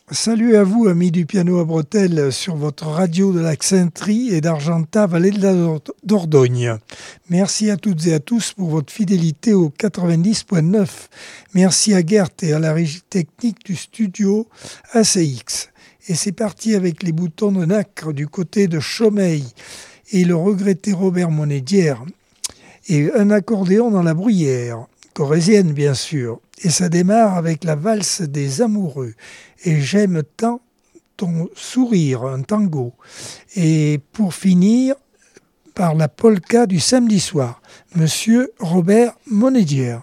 Salut à vous, amis du piano à bretelles, sur votre radio de l'Accentrie et d'Argentat, vallée de la Dordogne. Merci à toutes et à tous pour votre fidélité au 90.9. Merci à Gert et à la régie technique du studio ACX. Et c'est parti avec les boutons de nacre du côté de Chaumeil et le regretté Robert Monédière. Et un accordéon dans la bruyère, corrézienne bien sûr. Et ça démarre avec la valse des amoureux. Et j'aime tant ton sourire, un tango. Et pour finir, par la polka du samedi soir, Monsieur Robert Monédière.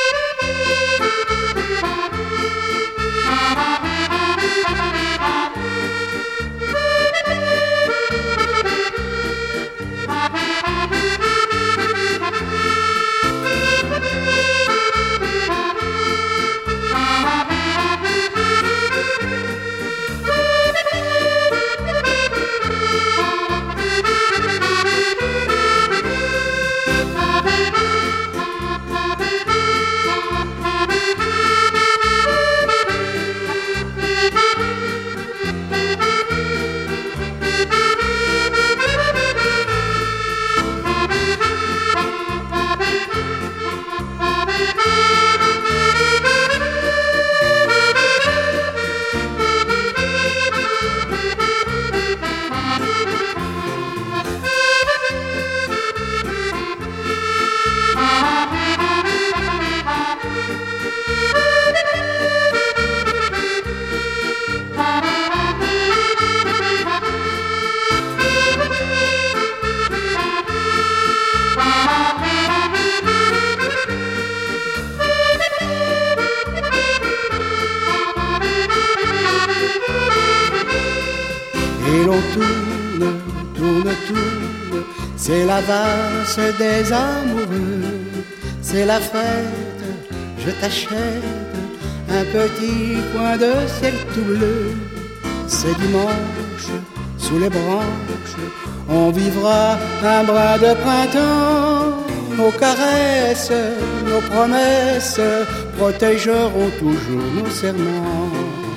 C'est la valse des amoureux, c'est la fête, je t'achète un petit coin de ciel tout bleu. C'est dimanche, sous les branches, on vivra un brin de printemps. Nos caresses, nos promesses protégeront toujours nos serments.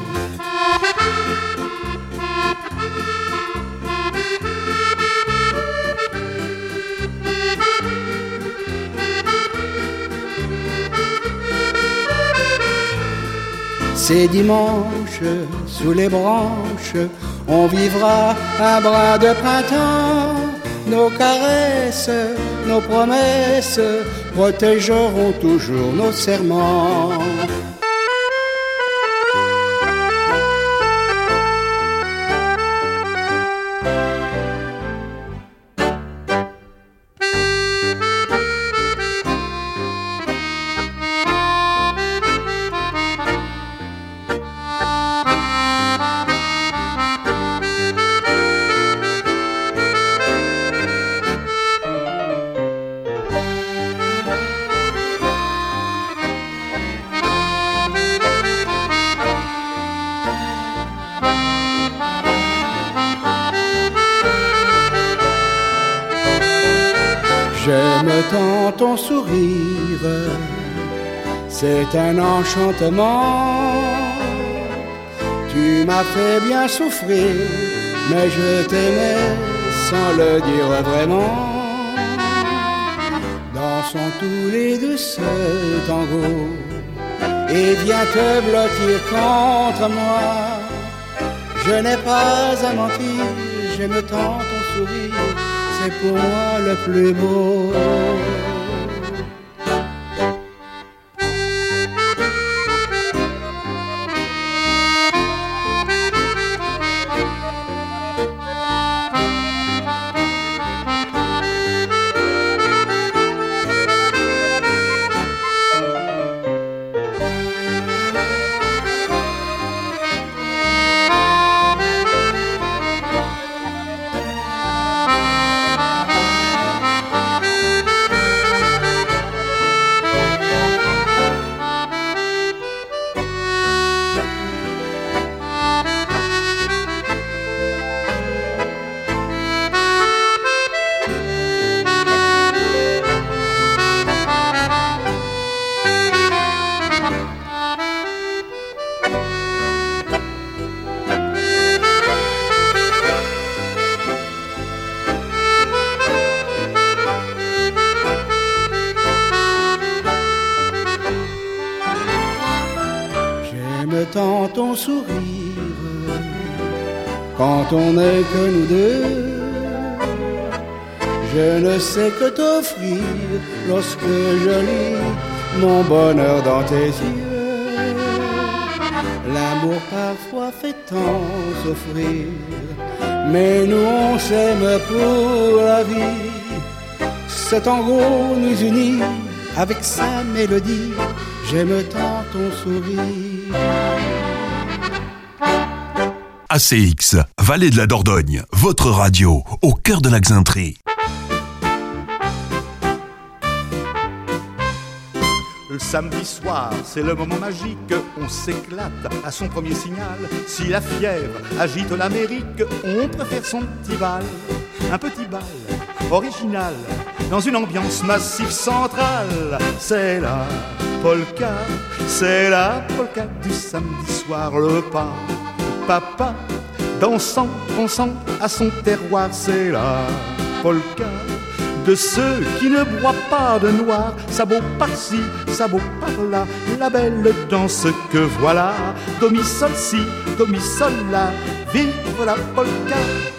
C'est dimanche, sous les branches, on vivra un brin de printemps. Nos caresses, nos promesses protégeront toujours nos serments. J'aime tant ton sourire, c'est un enchantement. Tu m'as fait bien souffrir, mais je t'aimais sans le dire vraiment. Dansons tous les deux ce tango et viens te blottir contre moi. Je n'ai pas à mentir, j'aime tant ton sourire, c'est pour moi le plus beau. ton sourire quand on n'est que nous deux. Je ne sais que t'offrir lorsque je lis mon bonheur dans tes yeux. L'amour parfois fait tant souffrir, mais nous on s'aime pour la vie. Ce tango nous unit avec sa mélodie. J'aime tant ton sourire. ACX, Vallée de la Dordogne, votre radio, au cœur de la Xaintrée. Le samedi soir, c'est le moment magique, on s'éclate à son premier signal. Si la fièvre agite l'Amérique, on préfère son petit bal. Un petit bal original, dans une ambiance massive centrale. C'est la polka, c'est la polka du samedi soir. Le papa, dansant, pensant à son terroir. C'est la polka de ceux qui ne boivent pas de noir. Sabot par-ci, sabot par-là, la belle danse que voilà. Do mi sol si, do mi sol là, vive la polka.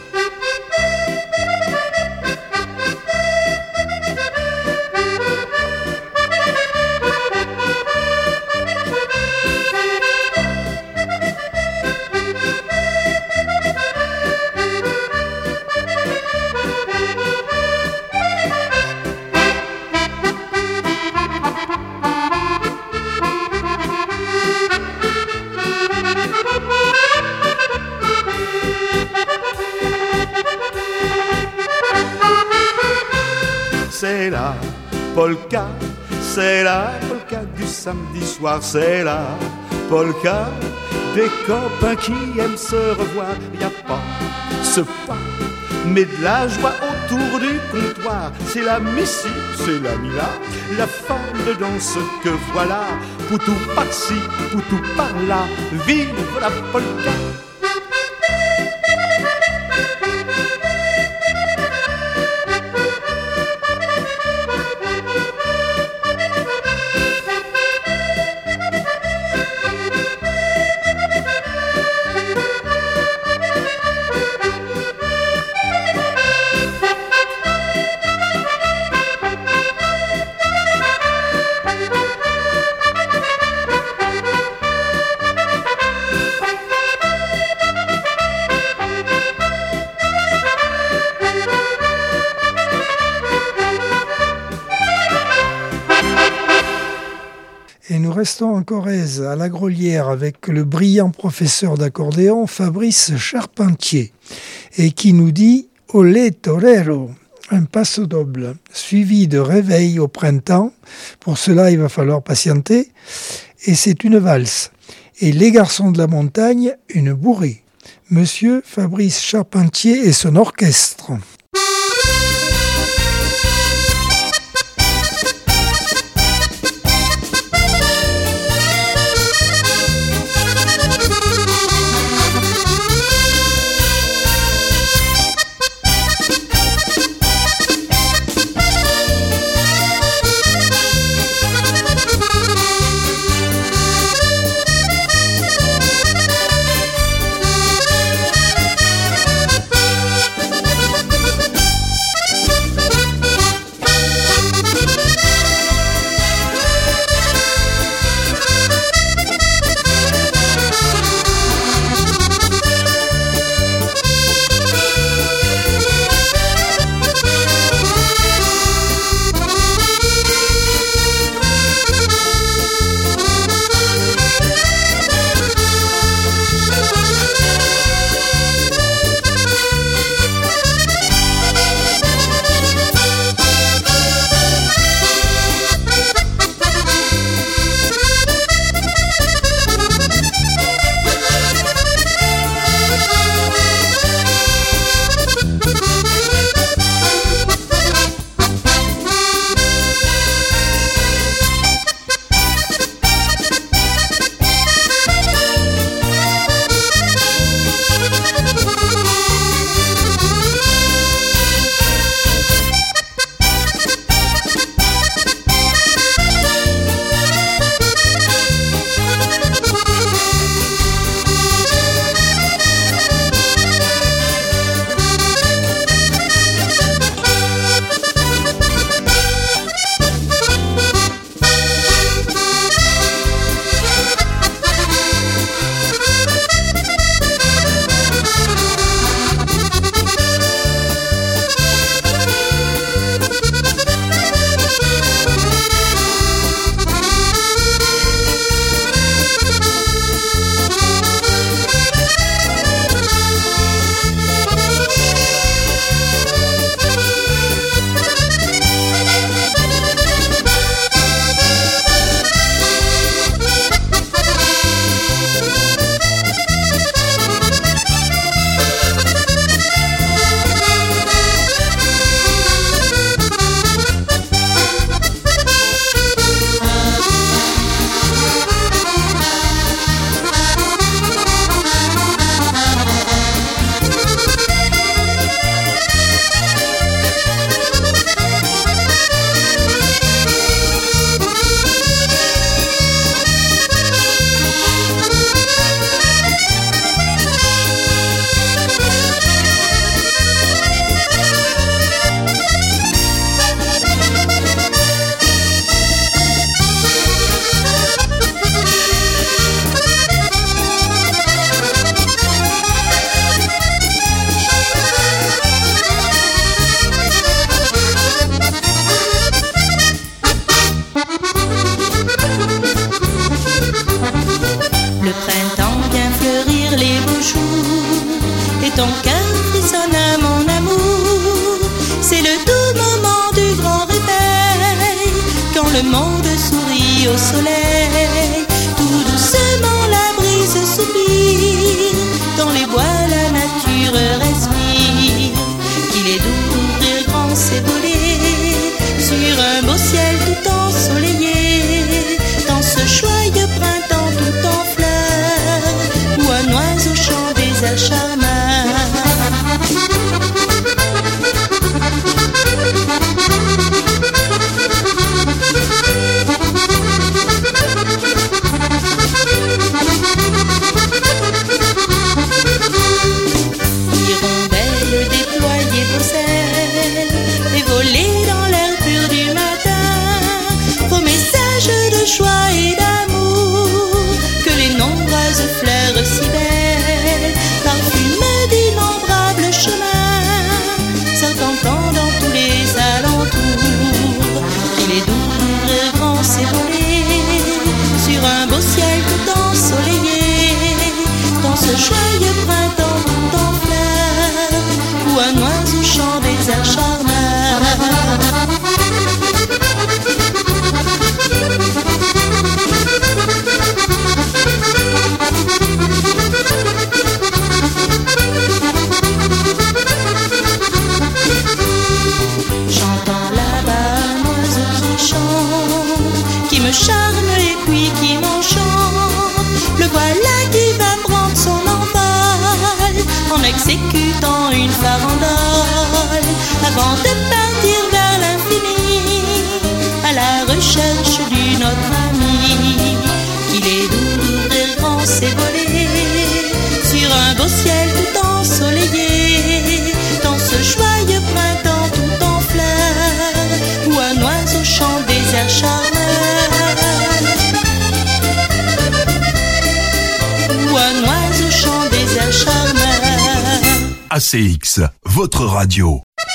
C'est la polka, c'est la polka du samedi soir. C'est la polka des copains qui aiment se revoir. Y a pas ce pas, mais de la joie autour du comptoir. C'est la Missy, c'est la Mila, la femme de danse que voilà. Poutou par-ci, poutou par-là, vive la polka. Restons en Corrèze, à la Grolière, avec le brillant professeur d'accordéon Fabrice Charpentier, et qui nous dit « Olé torero », un passo doble, suivi de réveil au printemps. Pour cela, il va falloir patienter. Et c'est une valse. Et les garçons de la montagne, une bourrée. Monsieur Fabrice Charpentier et son orchestre. beau jour et ton cœur frissonne à mon amour. C'est le doux moment du grand réveil, quand le monde sourit au soleil. Tout doucement la brise soupire, dans les bois la nature respire. Qu'il est doux d'ouvrir grand ses volets sur un beau ciel tout ensoleillé, dans ce joyeux printemps tout en fleurs, où un oiseau chante des airs charmants. Hirondelles déployées vos ailes et voler dans l'air pur du matin, vos messages de joie et d'amour que les nombreuses fleurs si belles parfument d'innombrables chemins, s'entendant dans tous les alentours. Qu'il est doux d'ouvrir grand ses volets sur un beau ciel tout ensoleillé, dans ce joyeux printemps tout en fleurs, où un oiseau chante des airs charmants. J'entends là-bas un oiseau qui chante, qui me charme et puis qui m'enchante. Le voilà qui va prendre son envol en exécutant une farandole, avant de partir vers l'infini à la recherche d'une autre amie. Qu'il est doux d'ouvrir grand ses volets sur un beau ciel tout ensoleillé, dans ce joyeux printemps tout en fleurs, où un oiseau chante des airs charmants, où un oiseau chante des airs charmants. ACX, votre radio.